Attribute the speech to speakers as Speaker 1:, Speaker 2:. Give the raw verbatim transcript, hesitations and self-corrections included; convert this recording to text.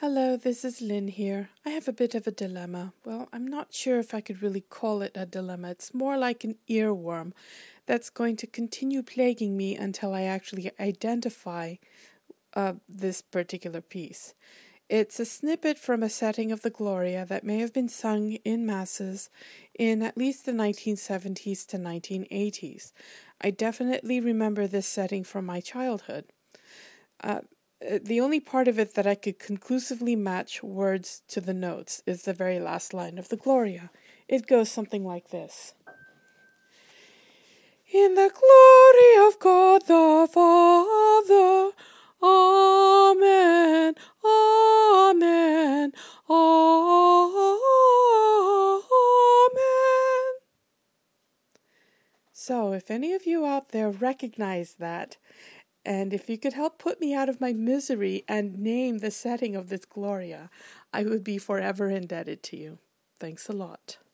Speaker 1: Hello, this is Lynn here. I have a bit of a dilemma. Well, I'm not sure if I could really call it a dilemma. It's more like an earworm that's going to continue plaguing me until I actually identify uh, this particular piece. It's a snippet from a setting of the Gloria that may have been sung in masses in at least the nineteen seventies to nineteen eighties. I definitely remember this setting from my childhood. Uh, the only part of it that I could conclusively match words to the notes is the very last line of the Gloria. It goes something like this. In the glory of God the Father, Amen, Amen, Amen. So, if any of you out there recognize that, and if you could help put me out of my misery and name the setting of this Gloria, I would be forever indebted to you. Thanks a lot.